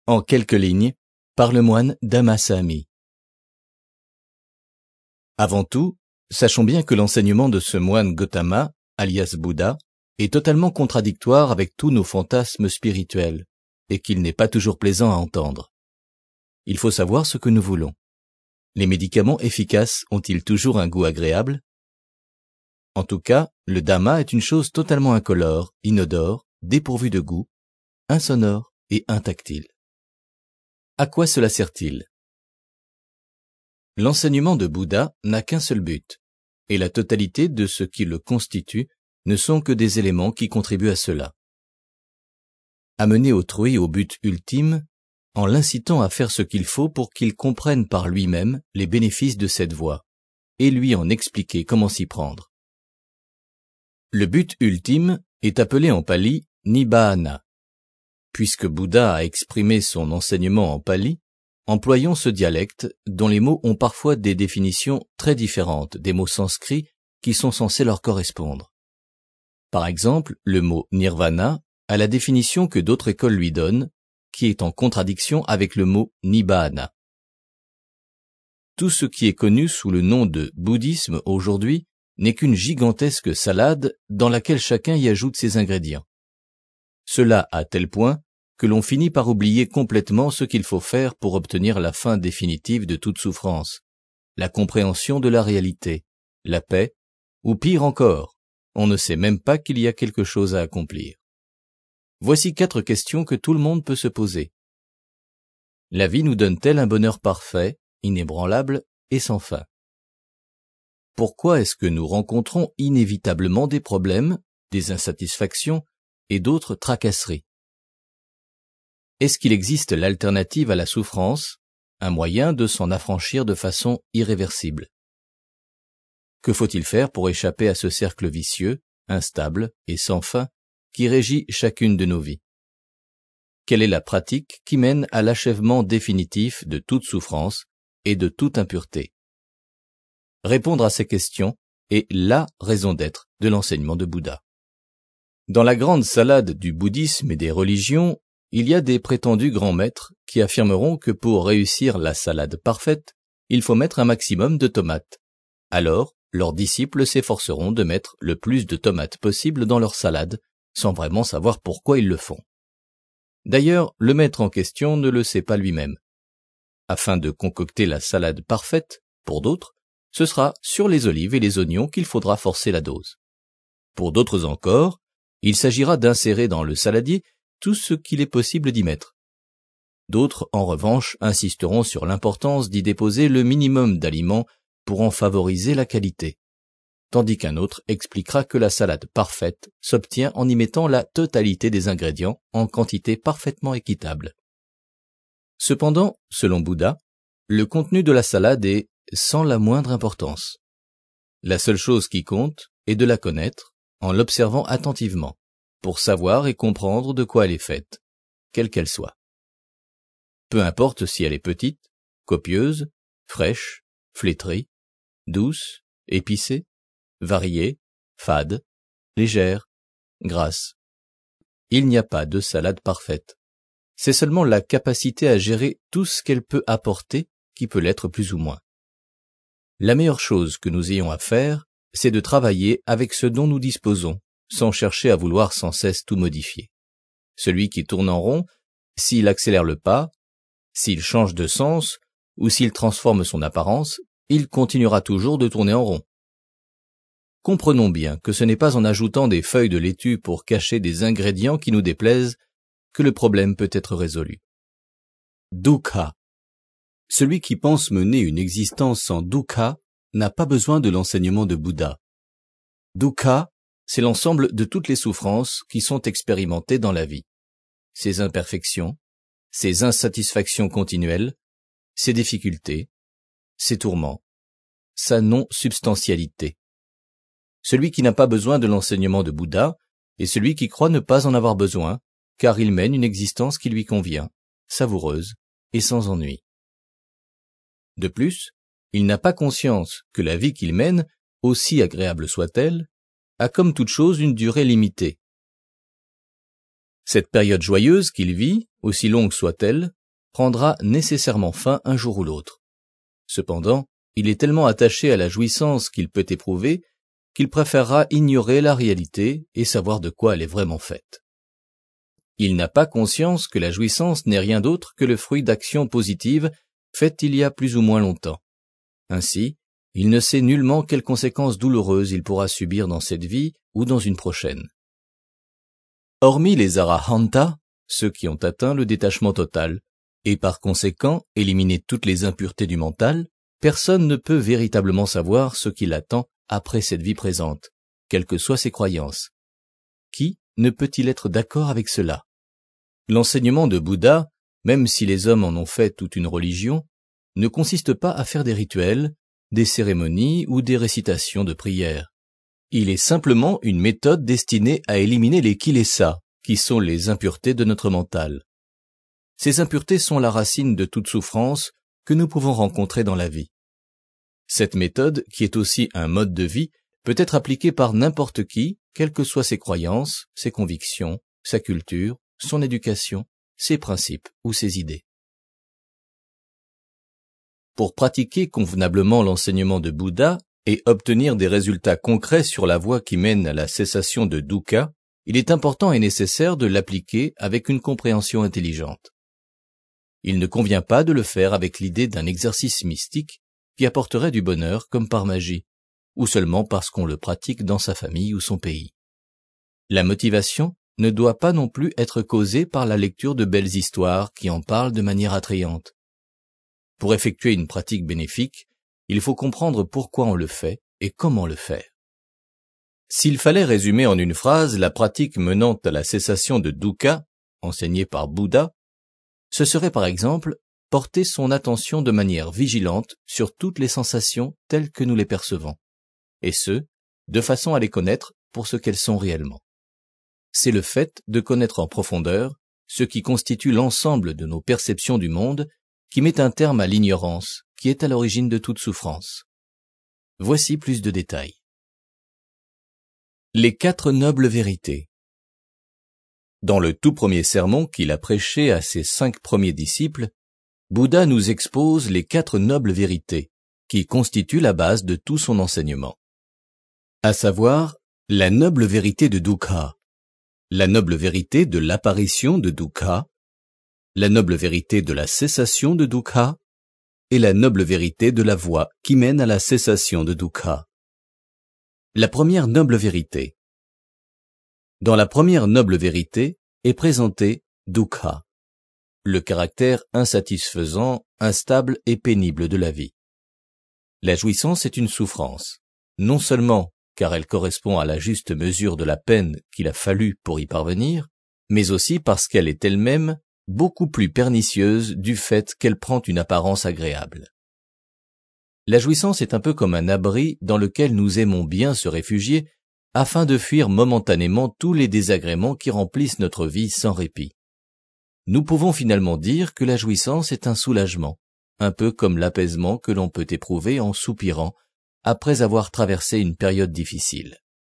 En quelques lignes, par le moine Dhammasami. Avant tout, sachons bien que l'enseignement de ce moine Gautama, alias Bouddha, est totalement contradictoire avec tous nos fantasmes spirituels, et qu'il n'est pas toujours plaisant à entendre. Il faut savoir ce que nous voulons. Les médicaments efficaces ont-ils toujours un goût agréable? En tout cas, le Dhamma est une chose totalement incolore, inodore, dépourvue de goût, insonore et intactile. À quoi cela sert-il? L'enseignement de Bouddha n'a qu'un seul but, et la totalité de ce qui le constitue ne sont que des éléments qui contribuent à cela. Amener autrui au but ultime, en l'incitant à faire ce qu'il faut pour qu'il comprenne par lui-même les bénéfices de cette voie, et lui en expliquer comment s'y prendre. Le but ultime est appelé en pali Nibbāna. Puisque Bouddha a exprimé son enseignement en pali, employons ce dialecte dont les mots ont parfois des définitions très différentes des mots sanskrits qui sont censés leur correspondre. Par exemple, le mot nirvana a la définition que d'autres écoles lui donnent, qui est en contradiction avec le mot nibbāna. Tout ce qui est connu sous le nom de bouddhisme aujourd'hui n'est qu'une gigantesque salade dans laquelle chacun y ajoute ses ingrédients. Cela à tel point que l'on finit par oublier complètement ce qu'il faut faire pour obtenir la fin définitive de toute souffrance, la compréhension de la réalité, la paix, ou pire encore, on ne sait même pas qu'il y a quelque chose à accomplir. Voici 4 questions que tout le monde peut se poser. La vie nous donne-t-elle un bonheur parfait, inébranlable et sans fin? Pourquoi est-ce que nous rencontrons inévitablement des problèmes, des insatisfactions et d'autres tracasseries? Est-ce qu'il existe l'alternative à la souffrance, un moyen de s'en affranchir de façon irréversible? Que faut-il faire pour échapper à ce cercle vicieux, instable et sans fin qui régit chacune de nos vies? Quelle est la pratique qui mène à l'achèvement définitif de toute souffrance et de toute impureté? Répondre à ces questions est la raison d'être de l'enseignement de Bouddha. Dans la grande salade du bouddhisme et des religions, il y a des prétendus grands maîtres qui affirmeront que pour réussir la salade parfaite, il faut mettre un maximum de tomates. Alors, leurs disciples s'efforceront de mettre le plus de tomates possible dans leur salade, sans vraiment savoir pourquoi ils le font. D'ailleurs, le maître en question ne le sait pas lui-même. Afin de concocter la salade parfaite, pour d'autres, ce sera sur les olives et les oignons qu'il faudra forcer la dose. Pour d'autres encore, il s'agira d'insérer dans le saladier tout ce qu'il est possible d'y mettre. D'autres, en revanche, insisteront sur l'importance d'y déposer le minimum d'aliments pour en favoriser la qualité, tandis qu'un autre expliquera que la salade parfaite s'obtient en y mettant la totalité des ingrédients en quantité parfaitement équitable. Cependant, selon Bouddha, le contenu de la salade est sans la moindre importance. La seule chose qui compte est de la connaître en l'observant attentivement, pour savoir et comprendre de quoi elle est faite, quelle qu'elle soit. Peu importe si elle est petite, copieuse, fraîche, flétrie, douce, épicée, variée, fade, légère, grasse. Il n'y a pas de salade parfaite. C'est seulement la capacité à gérer tout ce qu'elle peut apporter qui peut l'être plus ou moins. La meilleure chose que nous ayons à faire, c'est de travailler avec ce dont nous disposons, sans chercher à vouloir sans cesse tout modifier. Celui qui tourne en rond, s'il accélère le pas, s'il change de sens, ou s'il transforme son apparence, il continuera toujours de tourner en rond. Comprenons bien que ce n'est pas en ajoutant des feuilles de laitue pour cacher des ingrédients qui nous déplaisent que le problème peut être résolu. Dukkha. Celui qui pense mener une existence sans dukkha n'a pas besoin de l'enseignement de Bouddha. Dukkha, c'est l'ensemble de toutes les souffrances qui sont expérimentées dans la vie. Ses imperfections, ses insatisfactions continuelles, ses difficultés, ses tourments, sa non-substantialité. Celui qui n'a pas besoin de l'enseignement de Bouddha est celui qui croit ne pas en avoir besoin, car il mène une existence qui lui convient, savoureuse et sans ennui. De plus, il n'a pas conscience que la vie qu'il mène, aussi agréable soit-elle, a comme toute chose une durée limitée. Cette période joyeuse qu'il vit, aussi longue soit-elle, prendra nécessairement fin un jour ou l'autre. Cependant, il est tellement attaché à la jouissance qu'il peut éprouver qu'il préférera ignorer la réalité et savoir de quoi elle est vraiment faite. Il n'a pas conscience que la jouissance n'est rien d'autre que le fruit d'actions positives faites il y a plus ou moins longtemps. Ainsi, il ne sait nullement quelles conséquences douloureuses il pourra subir dans cette vie ou dans une prochaine. Hormis les arahanta, ceux qui ont atteint le détachement total, et par conséquent éliminer toutes les impuretés du mental, personne ne peut véritablement savoir ce qui l'attend après cette vie présente, quelles que soient ses croyances. Qui ne peut-il être d'accord avec cela? L'enseignement de Bouddha, même si les hommes en ont fait toute une religion, ne consiste pas à faire des rituels, des cérémonies ou des récitations de prières. Il est simplement une méthode destinée à éliminer les kilesa, qui sont les impuretés de notre mental. Ces impuretés sont la racine de toute souffrance que nous pouvons rencontrer dans la vie. Cette méthode, qui est aussi un mode de vie, peut être appliquée par n'importe qui, quelles que soient ses croyances, ses convictions, sa culture, son éducation, ses principes ou ses idées. Pour pratiquer convenablement l'enseignement de Bouddha et obtenir des résultats concrets sur la voie qui mène à la cessation de dukkha, il est important et nécessaire de l'appliquer avec une compréhension intelligente. Il ne convient pas de le faire avec l'idée d'un exercice mystique qui apporterait du bonheur comme par magie, ou seulement parce qu'on le pratique dans sa famille ou son pays. La motivation ne doit pas non plus être causée par la lecture de belles histoires qui en parlent de manière attrayante. Pour effectuer une pratique bénéfique, il faut comprendre pourquoi on le fait et comment le faire. S'il fallait résumer en une phrase la pratique menant à la cessation de dukkha, enseignée par Bouddha, ce serait par exemple porter son attention de manière vigilante sur toutes les sensations telles que nous les percevons, et ce, de façon à les connaître pour ce qu'elles sont réellement. C'est le fait de connaître en profondeur ce qui constitue l'ensemble de nos perceptions du monde qui met un terme à l'ignorance qui est à l'origine de toute souffrance. Voici plus de détails. Les 4 nobles vérités. Dans le tout premier sermon qu'il a prêché à ses 5 premiers disciples, Bouddha nous expose les 4 nobles vérités qui constituent la base de tout son enseignement. À savoir, la noble vérité de dukkha, la noble vérité de l'apparition de dukkha, la noble vérité de la cessation de dukkha et la noble vérité de la voie qui mène à la cessation de dukkha. La première noble vérité. Dans la première noble vérité est présenté dukkha, le caractère insatisfaisant, instable et pénible de la vie. La jouissance est une souffrance, non seulement car elle correspond à la juste mesure de la peine qu'il a fallu pour y parvenir, mais aussi parce qu'elle est elle-même beaucoup plus pernicieuse du fait qu'elle prend une apparence agréable. La jouissance est un peu comme un abri dans lequel nous aimons bien se réfugier afin de fuir momentanément tous les désagréments qui remplissent notre vie sans répit. Nous pouvons finalement dire que la jouissance est un soulagement, un peu comme l'apaisement que l'on peut éprouver en soupirant après avoir traversé une période difficile.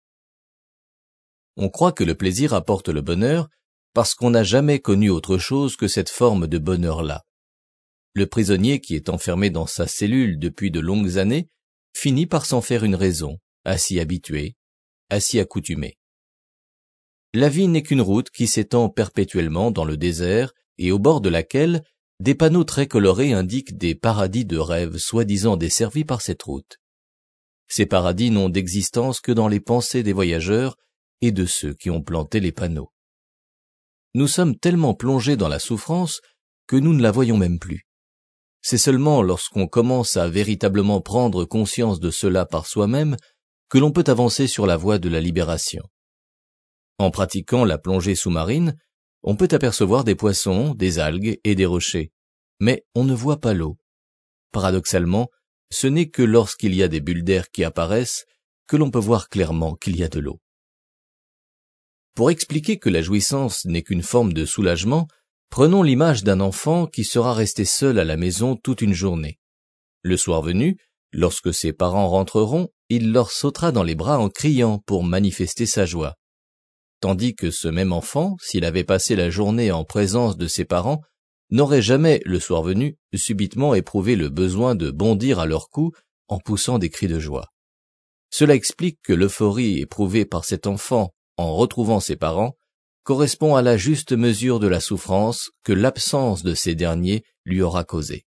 On croit que le plaisir apporte le bonheur parce qu'on n'a jamais connu autre chose que cette forme de bonheur-là. Le prisonnier qui est enfermé dans sa cellule depuis de longues années finit par s'en faire une raison, à s'y habituer, à s'y accoutumer. La vie n'est qu'une route qui s'étend perpétuellement dans le désert et au bord de laquelle des panneaux très colorés indiquent des paradis de rêve soi-disant desservis par cette route. Ces paradis n'ont d'existence que dans les pensées des voyageurs et de ceux qui ont planté les panneaux. Nous sommes tellement plongés dans la souffrance que nous ne la voyons même plus. C'est seulement lorsqu'on commence à véritablement prendre conscience de cela par soi-même que l'on peut avancer sur la voie de la libération. En pratiquant la plongée sous-marine, on peut apercevoir des poissons, des algues et des rochers, mais on ne voit pas l'eau. Paradoxalement, ce n'est que lorsqu'il y a des bulles d'air qui apparaissent que l'on peut voir clairement qu'il y a de l'eau. Pour expliquer que la jouissance n'est qu'une forme de soulagement, prenons l'image d'un enfant qui sera resté seul à la maison toute une journée. Le soir venu, lorsque ses parents rentreront, il leur sautera dans les bras en criant pour manifester sa joie. tandis que ce même enfant, s'il avait passé la journée en présence de ses parents, n'aurait jamais, le soir venu, subitement éprouvé le besoin de bondir à leur cou en poussant des cris de joie. Cela explique que l'euphorie éprouvée par cet enfant en retrouvant ses parents correspond à la juste mesure de la souffrance que l'absence de ces derniers lui aura causée.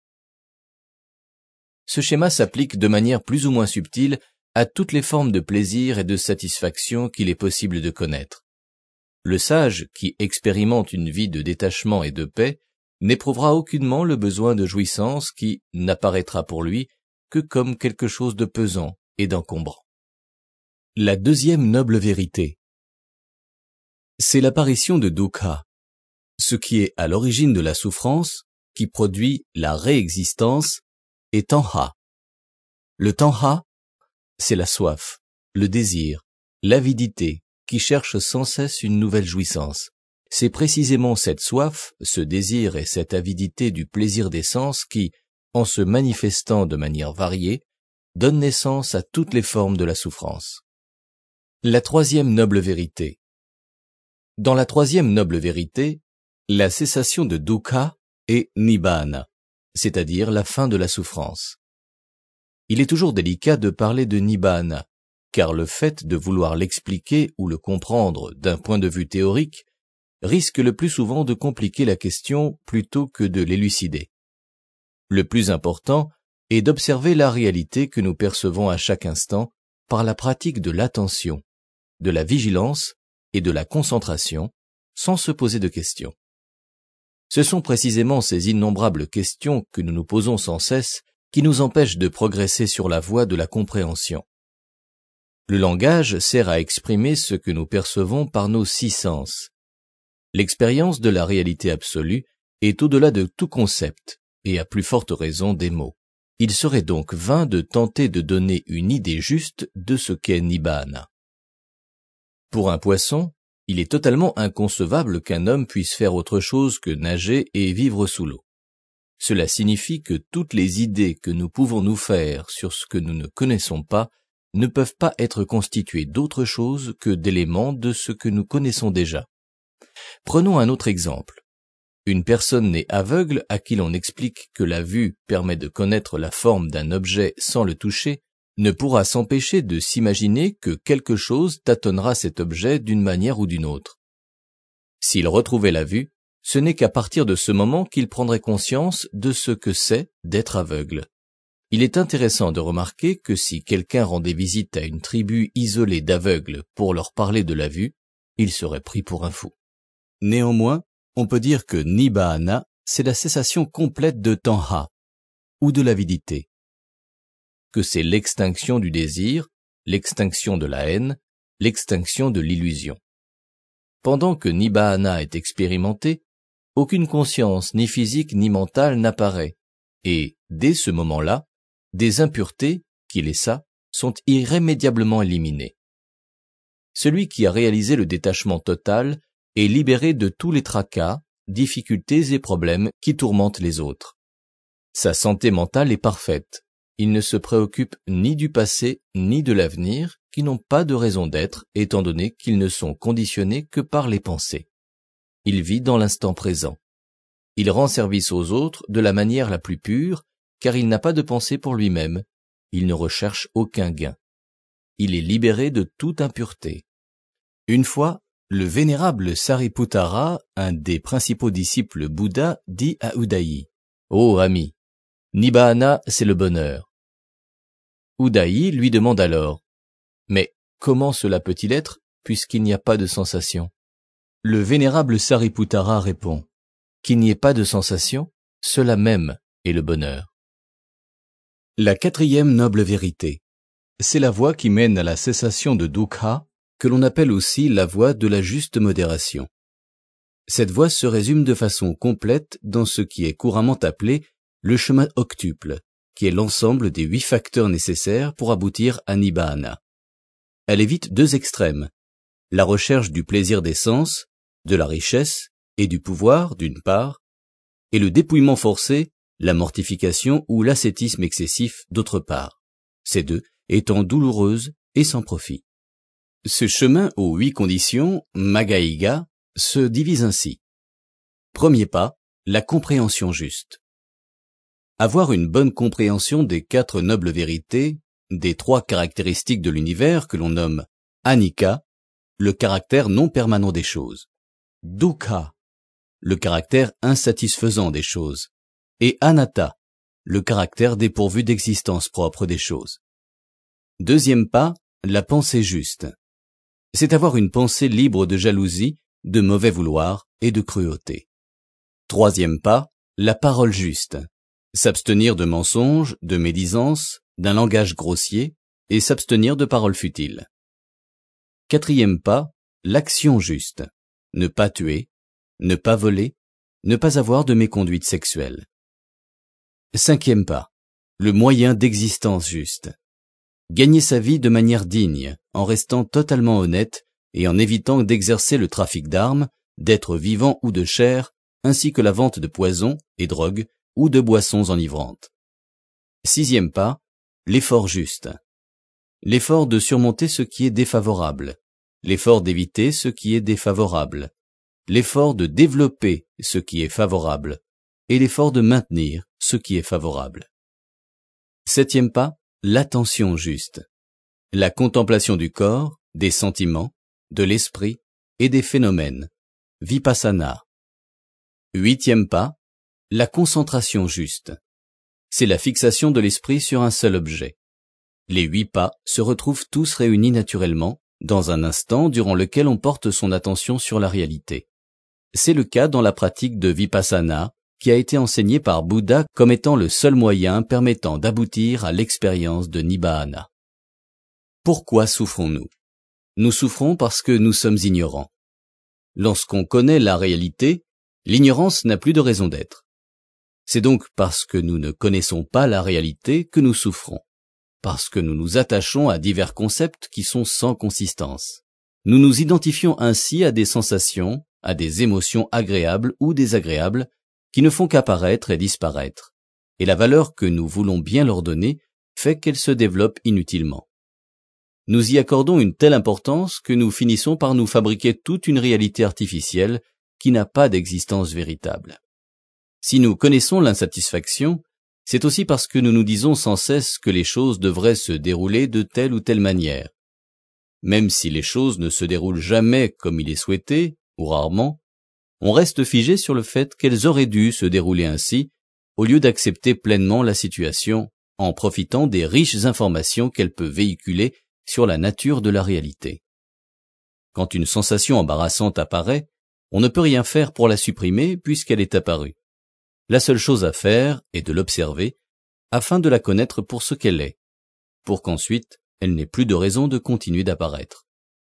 Ce schéma s'applique de manière plus ou moins subtile à toutes les formes de plaisir et de satisfaction qu'il est possible de connaître. Le sage, qui expérimente une vie de détachement et de paix, n'éprouvera aucunement le besoin de jouissance qui n'apparaîtra pour lui que comme quelque chose de pesant et d'encombrant. La deuxième noble vérité, c'est l'apparition de dukkha, ce qui est à l'origine de la souffrance, qui produit la réexistence, et tanha. Le tanha, c'est la soif, le désir, l'avidité, qui cherche sans cesse une nouvelle jouissance. C'est précisément cette soif, ce désir et cette avidité du plaisir des sens qui, en se manifestant de manière variée, donnent naissance à toutes les formes de la souffrance. La troisième noble vérité. Dans la troisième noble vérité, la cessation de dukkha est nibbana, c'est-à-dire la fin de la souffrance. Il est toujours délicat de parler de nibbana, car le fait de vouloir l'expliquer ou le comprendre d'un point de vue théorique risque le plus souvent de compliquer la question plutôt que de l'élucider. Le plus important est d'observer la réalité que nous percevons à chaque instant par la pratique de l'attention, de la vigilance et de la concentration, sans se poser de questions. Ce sont précisément ces innombrables questions que nous nous posons sans cesse qui nous empêchent de progresser sur la voie de la compréhension. Le langage sert à exprimer ce que nous percevons par nos 6 sens. L'expérience de la réalité absolue est au-delà de tout concept, et à plus forte raison des mots. Il serait donc vain de tenter de donner une idée juste de ce qu'est Nibbana. Pour un poisson, il est totalement inconcevable qu'un homme puisse faire autre chose que nager et vivre sous l'eau. Cela signifie que toutes les idées que nous pouvons nous faire sur ce que nous ne connaissons pas ne peuvent pas être constituées d'autre chose que d'éléments de ce que nous connaissons déjà. Prenons un autre exemple. Une personne née aveugle à qui l'on explique que la vue permet de connaître la forme d'un objet sans le toucher ne pourra s'empêcher de s'imaginer que quelque chose tâtonnera cet objet d'une manière ou d'une autre. S'il retrouvait la vue, ce n'est qu'à partir de ce moment qu'il prendrait conscience de ce que c'est d'être aveugle. Il est intéressant de remarquer que si quelqu'un rendait visite à une tribu isolée d'aveugles pour leur parler de la vue, il serait pris pour un fou. Néanmoins, on peut dire que Nibbana, c'est la cessation complète de tanha, ou de l'avidité, que c'est l'extinction du désir, l'extinction de la haine, l'extinction de l'illusion. Pendant que Nibbana est expérimenté, aucune conscience ni physique ni mentale n'apparaît, et, dès ce moment-là, des impuretés, kilesa, sont irrémédiablement éliminées. Celui qui a réalisé le détachement total est libéré de tous les tracas, difficultés et problèmes qui tourmentent les autres. Sa santé mentale est parfaite. Il ne se préoccupe ni du passé ni de l'avenir, qui n'ont pas de raison d'être, étant donné qu'ils ne sont conditionnés que par les pensées. Il vit dans l'instant présent. Il rend service aux autres de la manière la plus pure, car il n'a pas de pensée pour lui-même. Il ne recherche aucun gain. Il est libéré de toute impureté. Une fois, le vénérable Sariputara, un des principaux disciples Bouddha, dit à Udayi, « Ô ami, Nibbana, c'est le bonheur. » Udayi lui demande alors, « Mais comment cela peut-il être, puisqu'il n'y a pas de sensation ?» Le vénérable Sariputara répond, « Qu'il n'y ait pas de sensation, cela même est le bonheur. » La quatrième noble vérité, c'est la voie qui mène à la cessation de dukkha, que l'on appelle aussi la voie de la juste modération. Cette voie se résume de façon complète dans ce qui est couramment appelé le chemin octuple, qui est l'ensemble des 8 facteurs nécessaires pour aboutir à Nibbana. Elle évite 2 extrêmes, la recherche du plaisir des sens, de la richesse et du pouvoir d'une part, et le dépouillement forcé, la mortification ou l'ascétisme excessif d'autre part, ces 2 étant douloureuses et sans profit. Ce chemin aux 8 conditions, Magaiga, se divise ainsi. Premier pas, la compréhension juste. Avoir une bonne compréhension des 4 nobles vérités, des 3 caractéristiques de l'univers que l'on nomme Anicca, le caractère non permanent des choses, Dukkha, le caractère insatisfaisant des choses, et Anatta, le caractère dépourvu d'existence propre des choses. Deuxième pas, la pensée juste. C'est avoir une pensée libre de jalousie, de mauvais vouloir et de cruauté. Troisième pas, la parole juste. S'abstenir de mensonges, de médisance, d'un langage grossier et s'abstenir de paroles futiles. Quatrième pas, l'action juste. Ne pas tuer, ne pas voler, ne pas avoir de méconduite sexuelle. Cinquième pas, le moyen d'existence juste. Gagner sa vie de manière digne, en restant totalement honnête et en évitant d'exercer le trafic d'armes, d'êtres vivants ou de chair, ainsi que la vente de poisons et drogues ou de boissons enivrantes. Sixième pas, l'effort juste. L'effort de surmonter ce qui est défavorable, l'effort d'éviter ce qui est défavorable, l'effort de développer ce qui est favorable et l'effort de maintenir ce qui est favorable. Septième pas, l'attention juste. La contemplation du corps, des sentiments, de l'esprit et des phénomènes, vipassana. Huitième pas, la concentration juste. C'est la fixation de l'esprit sur un seul objet. Les 8 pas se retrouvent tous réunis naturellement dans un instant durant lequel on porte son attention sur la réalité. C'est le cas dans la pratique de vipassana qui a été enseignée par Bouddha comme étant le seul moyen permettant d'aboutir à l'expérience de Nibbana. Pourquoi souffrons-nous? Nous souffrons parce que nous sommes ignorants. Lorsqu'on connaît la réalité, l'ignorance n'a plus de raison d'être. C'est donc parce que nous ne connaissons pas la réalité que nous souffrons, parce que nous nous attachons à divers concepts qui sont sans consistance. Nous nous identifions ainsi à des sensations, à des émotions agréables ou désagréables qui ne font qu'apparaître et disparaître, et la valeur que nous voulons bien leur donner fait qu'elles se développent inutilement. Nous y accordons une telle importance que nous finissons par nous fabriquer toute une réalité artificielle qui n'a pas d'existence véritable. Si nous connaissons l'insatisfaction, c'est aussi parce que nous nous disons sans cesse que les choses devraient se dérouler de telle ou telle manière. Même si les choses ne se déroulent jamais comme il est souhaité, ou rarement, on reste figé sur le fait qu'elles auraient dû se dérouler ainsi, au lieu d'accepter pleinement la situation, en profitant des riches informations qu'elle peut véhiculer sur la nature de la réalité. Quand une sensation embarrassante apparaît, on ne peut rien faire pour la supprimer puisqu'elle est apparue. La seule chose à faire est de l'observer, afin de la connaître pour ce qu'elle est, pour qu'ensuite elle n'ait plus de raison de continuer d'apparaître.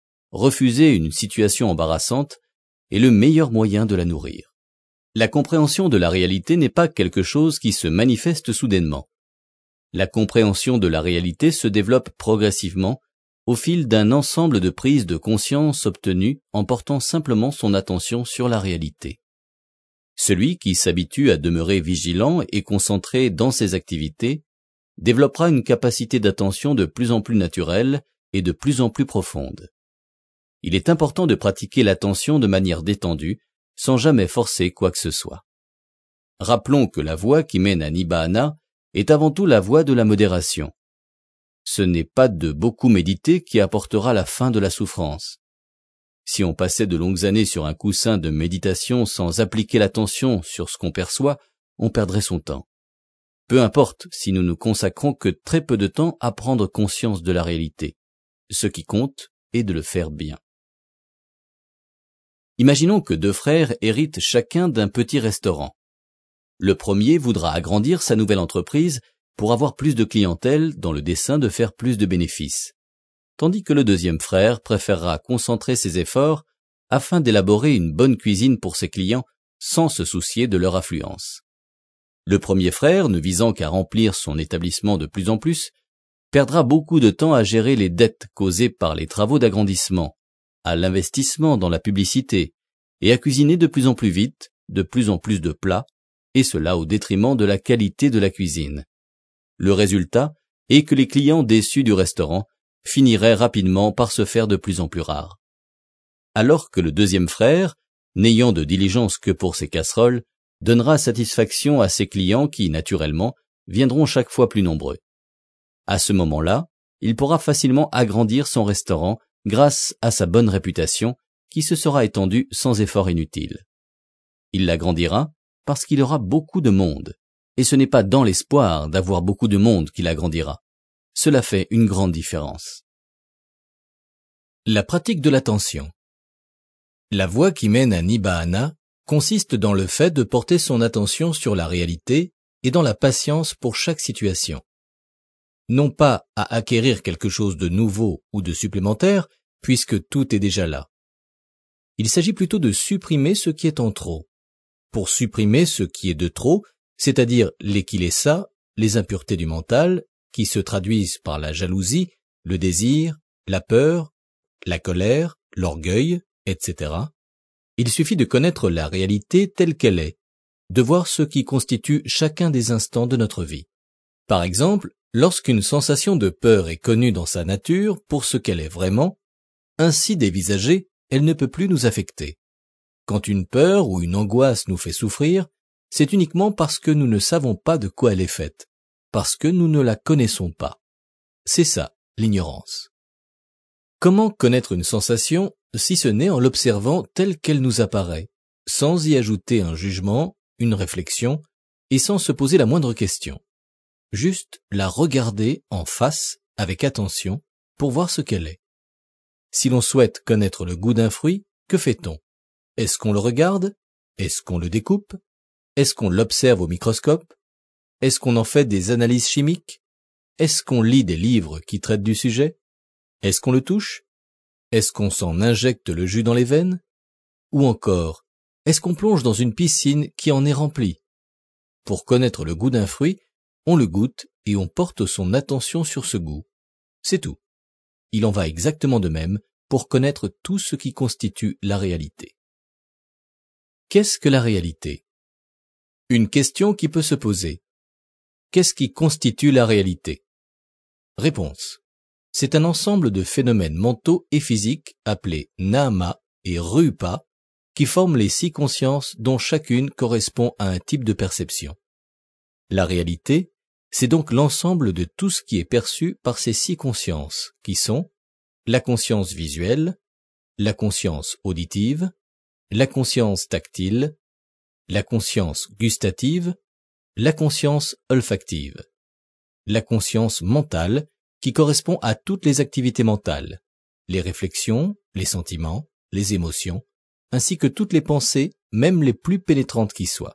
Refuser une situation embarrassante est le meilleur moyen de la nourrir. La compréhension de la réalité n'est pas quelque chose qui se manifeste soudainement. La compréhension de la réalité se développe progressivement au fil d'un ensemble de prises de conscience obtenues en portant simplement son attention sur la réalité. Celui qui s'habitue à demeurer vigilant et concentré dans ses activités développera une capacité d'attention de plus en plus naturelle et de plus en plus profonde. Il est important de pratiquer l'attention de manière détendue, sans jamais forcer quoi que ce soit. Rappelons que la voie qui mène à Nibbana est avant tout la voie de la modération. Ce n'est pas de beaucoup méditer qui apportera la fin de la souffrance. Si on passait de longues années sur un coussin de méditation sans appliquer l'attention sur ce qu'on perçoit, on perdrait son temps. Peu importe si nous ne consacrons que très peu de temps à prendre conscience de la réalité. Ce qui compte est de le faire bien. Imaginons que 2 frères héritent chacun d'un petit restaurant. Le premier voudra agrandir sa nouvelle entreprise pour avoir plus de clientèle dans le dessein de faire plus de bénéfices, tandis que le deuxième frère préférera concentrer ses efforts afin d'élaborer une bonne cuisine pour ses clients sans se soucier de leur affluence. Le premier frère, ne visant qu'à remplir son établissement de plus en plus, perdra beaucoup de temps à gérer les dettes causées par les travaux d'agrandissement, à l'investissement dans la publicité et à cuisiner de plus en plus vite, de plus en plus de plats, et cela au détriment de la qualité de la cuisine. Le résultat est que les clients déçus du restaurant finirait rapidement par se faire de plus en plus rare. Alors que le deuxième frère, n'ayant de diligence que pour ses casseroles, donnera satisfaction à ses clients qui, naturellement, viendront chaque fois plus nombreux. À ce moment-là, il pourra facilement agrandir son restaurant grâce à sa bonne réputation qui se sera étendue sans effort inutile. Il l'agrandira parce qu'il aura beaucoup de monde, et ce n'est pas dans l'espoir d'avoir beaucoup de monde qu'il agrandira. Cela fait une grande différence. La pratique de l'attention. La voie qui mène à Nibbāna consiste dans le fait de porter son attention sur la réalité et dans la patience pour chaque situation. Non pas à acquérir quelque chose de nouveau ou de supplémentaire, puisque tout est déjà là. Il s'agit plutôt de supprimer ce qui est en trop. Pour supprimer ce qui est de trop, c'est-à-dire les kilesa, les impuretés du mental, qui se traduisent par la jalousie, le désir, la peur, la colère, l'orgueil, etc. Il suffit de connaître la réalité telle qu'elle est, de voir ce qui constitue chacun des instants de notre vie. Par exemple, lorsqu'une sensation de peur est connue dans sa nature pour ce qu'elle est vraiment, ainsi dévisagée, elle ne peut plus nous affecter. Quand une peur ou une angoisse nous fait souffrir, c'est uniquement parce que nous ne savons pas de quoi elle est faite, parce que nous ne la connaissons pas. C'est ça, l'ignorance. Comment connaître une sensation si ce n'est en l'observant telle qu'elle nous apparaît, sans y ajouter un jugement, une réflexion, et sans se poser la moindre question? Juste la regarder en face avec attention pour voir ce qu'elle est. Si l'on souhaite connaître le goût d'un fruit, que fait-on? Est-ce qu'on le regarde? Est-ce qu'on le découpe? Est-ce qu'on l'observe au microscope? Est-ce qu'on en fait des analyses chimiques? Est-ce qu'on lit des livres qui traitent du sujet? Est-ce qu'on le touche? Est-ce qu'on s'en injecte le jus dans les veines? Ou encore, est-ce qu'on plonge dans une piscine qui en est remplie? Pour connaître le goût d'un fruit, on le goûte et on porte son attention sur ce goût. C'est tout. Il en va exactement de même pour connaître tout ce qui constitue la réalité. Qu'est-ce que la réalité? Une question qui peut se poser. Qu'est-ce qui constitue la réalité? Réponse. C'est un ensemble de phénomènes mentaux et physiques appelés nama et rupa qui forment les 6 consciences dont chacune correspond à un type de perception. La réalité, c'est donc l'ensemble de tout ce qui est perçu par ces 6 consciences, qui sont la conscience visuelle, la conscience auditive, la conscience tactile, la conscience gustative, la conscience olfactive, la conscience mentale qui correspond à toutes les activités mentales, les réflexions, les sentiments, les émotions, ainsi que toutes les pensées, même les plus pénétrantes qui soient.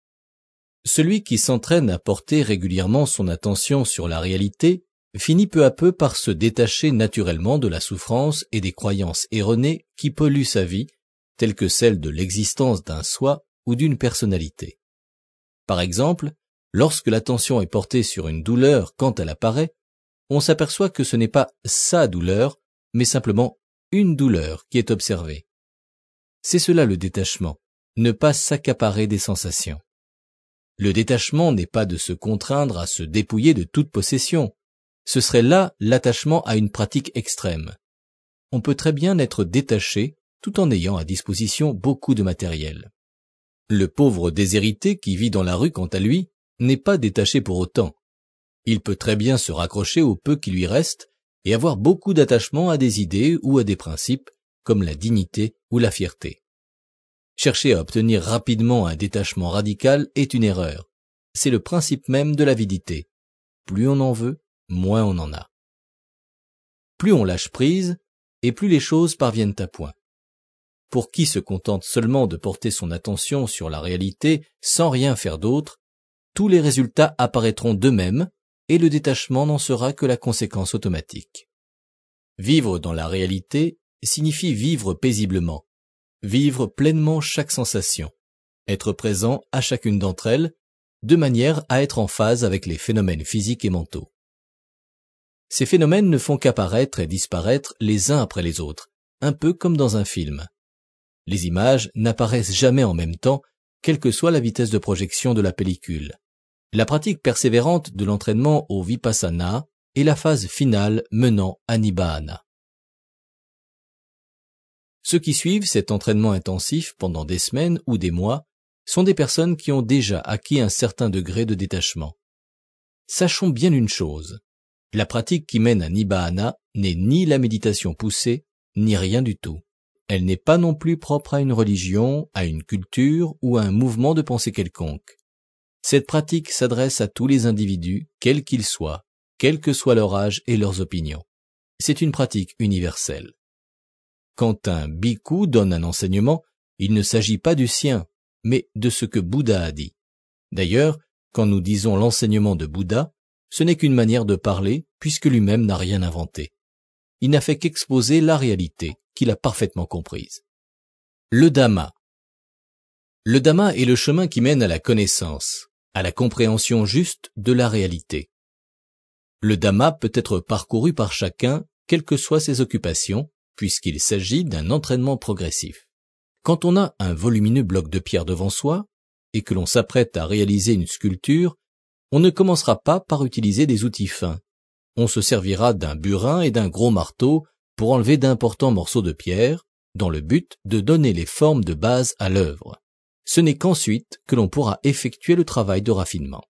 Celui qui s'entraîne à porter régulièrement son attention sur la réalité finit peu à peu par se détacher naturellement de la souffrance et des croyances erronées qui polluent sa vie, telles que celle de l'existence d'un soi ou d'une personnalité. Par exemple, lorsque l'attention est portée sur une douleur quand elle apparaît, on s'aperçoit que ce n'est pas sa douleur, mais simplement une douleur qui est observée. C'est cela le détachement, ne pas s'accaparer des sensations. Le détachement n'est pas de se contraindre à se dépouiller de toute possession. Ce serait là l'attachement à une pratique extrême. On peut très bien être détaché tout en ayant à disposition beaucoup de matériel. Le pauvre déshérité qui vit dans la rue, quant à lui, n'est pas détaché pour autant. Il peut très bien se raccrocher au peu qui lui reste et avoir beaucoup d'attachement à des idées ou à des principes comme la dignité ou la fierté. Chercher à obtenir rapidement un détachement radical est une erreur. C'est le principe même de l'avidité. Plus on en veut, moins on en a. Plus on lâche prise, et plus les choses parviennent à point. Pour qui se contente seulement de porter son attention sur la réalité sans rien faire d'autre, tous les résultats apparaîtront d'eux-mêmes et le détachement n'en sera que la conséquence automatique. Vivre dans la réalité signifie vivre paisiblement, vivre pleinement chaque sensation, être présent à chacune d'entre elles, de manière à être en phase avec les phénomènes physiques et mentaux. Ces phénomènes ne font qu'apparaître et disparaître les uns après les autres, un peu comme dans un film. Les images n'apparaissent jamais en même temps, quelle que soit la vitesse de projection de la pellicule. La pratique persévérante de l'entraînement au vipassana et la phase finale menant à Nibbāna. Ceux qui suivent cet entraînement intensif pendant des semaines ou des mois sont des personnes qui ont déjà acquis un certain degré de détachement. Sachons bien une chose, la pratique qui mène à Nibbāna n'est ni la méditation poussée, ni rien du tout. Elle n'est pas non plus propre à une religion, à une culture ou à un mouvement de pensée quelconque. Cette pratique s'adresse à tous les individus, quels qu'ils soient, quel que soit leur âge et leurs opinions. C'est une pratique universelle. Quand un bhikkhu donne un enseignement, il ne s'agit pas du sien, mais de ce que Bouddha a dit. D'ailleurs, quand nous disons l'enseignement de Bouddha, ce n'est qu'une manière de parler puisque lui-même n'a rien inventé. Il n'a fait qu'exposer la réalité qu'il a parfaitement comprise. Le Dhamma. Le Dhamma est le chemin qui mène à la connaissance, à la compréhension juste de la réalité. Le Dhamma peut être parcouru par chacun, quelles que soient ses occupations, puisqu'il s'agit d'un entraînement progressif. Quand on a un volumineux bloc de pierre devant soi, et que l'on s'apprête à réaliser une sculpture, on ne commencera pas par utiliser des outils fins. On se servira d'un burin et d'un gros marteau pour enlever d'importants morceaux de pierre, dans le but de donner les formes de base à l'œuvre. Ce n'est qu'ensuite que l'on pourra effectuer le travail de raffinement.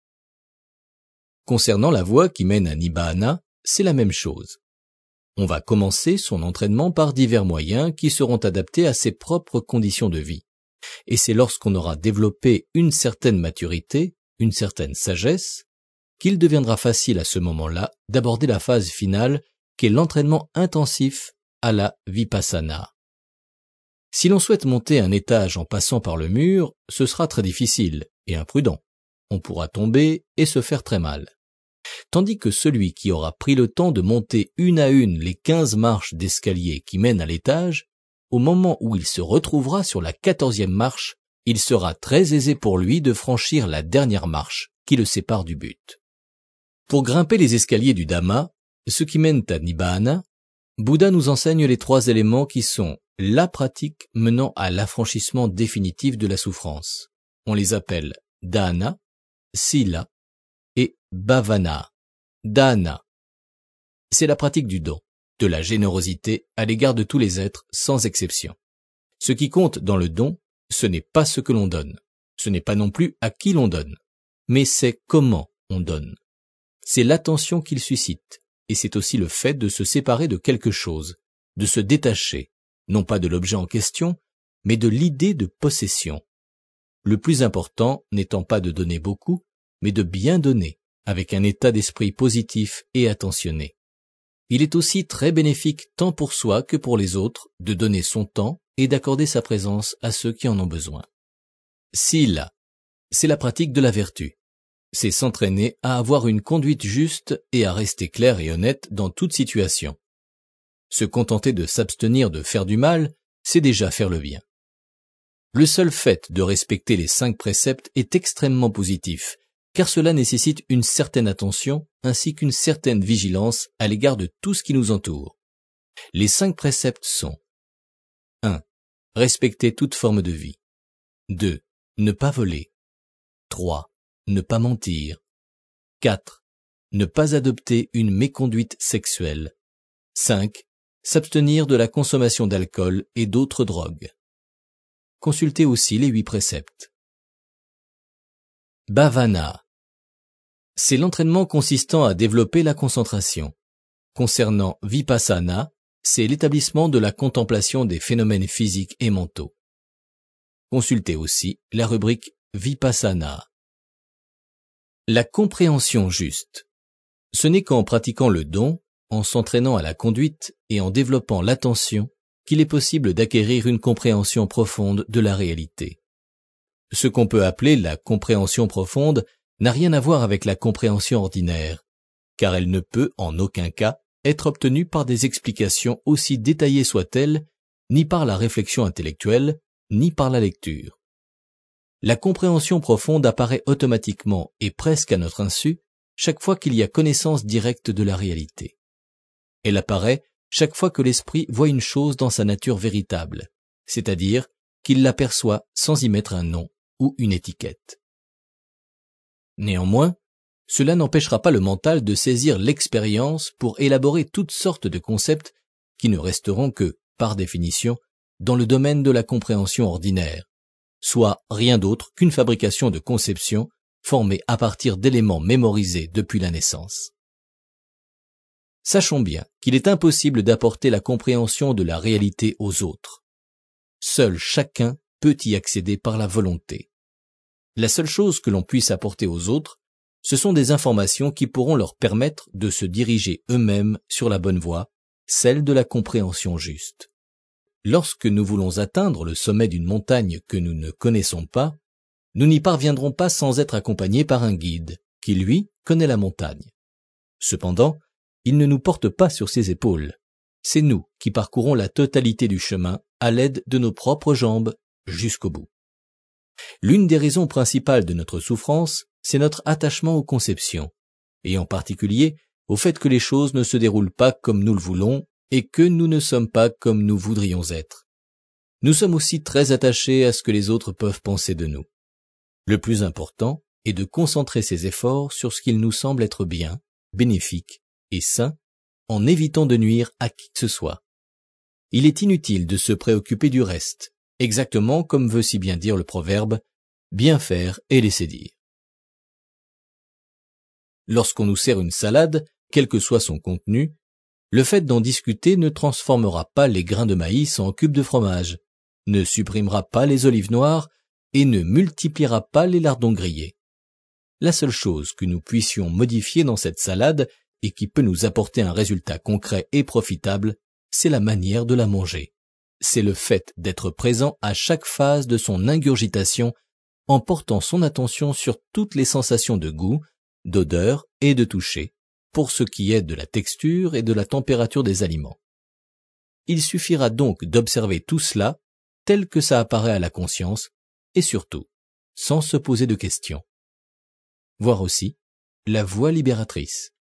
Concernant la voie qui mène à Nibbāna, c'est la même chose. On va commencer son entraînement par divers moyens qui seront adaptés à ses propres conditions de vie. Et c'est lorsqu'on aura développé une certaine maturité, une certaine sagesse, qu'il deviendra facile à ce moment-là d'aborder la phase finale qu'est l'entraînement intensif à la vipassana. Si l'on souhaite monter un étage en passant par le mur, ce sera très difficile et imprudent. On pourra tomber et se faire très mal. Tandis que celui qui aura pris le temps de monter une à une les 15 marches d'escalier qui mènent à l'étage, au moment où il se retrouvera sur la 14e marche, il sera très aisé pour lui de franchir la dernière marche qui le sépare du but. Pour grimper les escaliers du Dhamma, ceux qui mènent à Nibbāna, Bouddha nous enseigne les 3 éléments qui sont la pratique menant à l'affranchissement définitif de la souffrance. On les appelle dāna, sila et bhavana. Dāna, c'est la pratique du don, de la générosité à l'égard de tous les êtres sans exception. Ce qui compte dans le don, ce n'est pas ce que l'on donne, ce n'est pas non plus à qui l'on donne, mais c'est comment on donne. C'est l'attention qu'il suscite, et c'est aussi le fait de se séparer de quelque chose, de se détacher, non pas de l'objet en question, mais de l'idée de possession. Le plus important n'étant pas de donner beaucoup, mais de bien donner, avec un état d'esprit positif et attentionné. Il est aussi très bénéfique tant pour soi que pour les autres de donner son temps et d'accorder sa présence à ceux qui en ont besoin. Sila, c'est la pratique de la vertu. C'est s'entraîner à avoir une conduite juste et à rester clair et honnête dans toute situation. Se contenter de s'abstenir de faire du mal, c'est déjà faire le bien. Le seul fait de respecter les 5 préceptes est extrêmement positif, car cela nécessite une certaine attention ainsi qu'une certaine vigilance à l'égard de tout ce qui nous entoure. Les 5 préceptes sont 1. Respecter toute forme de vie. 2. Ne pas voler. 3. Ne pas mentir. 4. Ne pas adopter une méconduite sexuelle. 5. S'abstenir de la consommation d'alcool et d'autres drogues. Consultez aussi les 8 préceptes. Bhavana. C'est l'entraînement consistant à développer la concentration. Concernant Vipassana, c'est l'établissement de la contemplation des phénomènes physiques et mentaux. Consultez aussi la rubrique Vipassana. La compréhension juste. Ce n'est qu'en pratiquant le don, en s'entraînant à la conduite et en développant l'attention qu'il est possible d'acquérir une compréhension profonde de la réalité. Ce qu'on peut appeler la compréhension profonde n'a rien à voir avec la compréhension ordinaire, car elle ne peut en aucun cas être obtenue par des explications aussi détaillées soient-elles, ni par la réflexion intellectuelle, ni par la lecture. La compréhension profonde apparaît automatiquement et presque à notre insu chaque fois qu'il y a connaissance directe de la réalité. Elle apparaît chaque fois que l'esprit voit une chose dans sa nature véritable, c'est-à-dire qu'il l'aperçoit sans y mettre un nom ou une étiquette. Néanmoins, cela n'empêchera pas le mental de saisir l'expérience pour élaborer toutes sortes de concepts qui ne resteront que, par définition, dans le domaine de la compréhension ordinaire, soit rien d'autre qu'une fabrication de conceptions formée à partir d'éléments mémorisés depuis la naissance. Sachons bien qu'il est impossible d'apporter la compréhension de la réalité aux autres. Seul chacun peut y accéder par la volonté. La seule chose que l'on puisse apporter aux autres, ce sont des informations qui pourront leur permettre de se diriger eux-mêmes sur la bonne voie, celle de la compréhension juste. Lorsque nous voulons atteindre le sommet d'une montagne que nous ne connaissons pas, nous n'y parviendrons pas sans être accompagnés par un guide, qui lui connaît la montagne. Cependant, il ne nous porte pas sur ses épaules. C'est nous qui parcourons la totalité du chemin à l'aide de nos propres jambes jusqu'au bout. L'une des raisons principales de notre souffrance, c'est notre attachement aux conceptions, et en particulier au fait que les choses ne se déroulent pas comme nous le voulons et que nous ne sommes pas comme nous voudrions être. Nous sommes aussi très attachés à ce que les autres peuvent penser de nous. Le plus important est de concentrer ses efforts sur ce qu'il nous semble être bien, bénéfique et sain, en évitant de nuire à qui que ce soit. Il est inutile de se préoccuper du reste, exactement comme veut si bien dire le proverbe « bien faire et laisser dire ». Lorsqu'on nous sert une salade, quel que soit son contenu, le fait d'en discuter ne transformera pas les grains de maïs en cubes de fromage, ne supprimera pas les olives noires et ne multipliera pas les lardons grillés. La seule chose que nous puissions modifier dans cette salade et qui peut nous apporter un résultat concret et profitable, c'est la manière de la manger. C'est le fait d'être présent à chaque phase de son ingurgitation en portant son attention sur toutes les sensations de goût, d'odeur et de toucher, pour ce qui est de la texture et de la température des aliments. Il suffira donc d'observer tout cela tel que ça apparaît à la conscience et surtout, sans se poser de questions. Voir aussi la voie libératrice.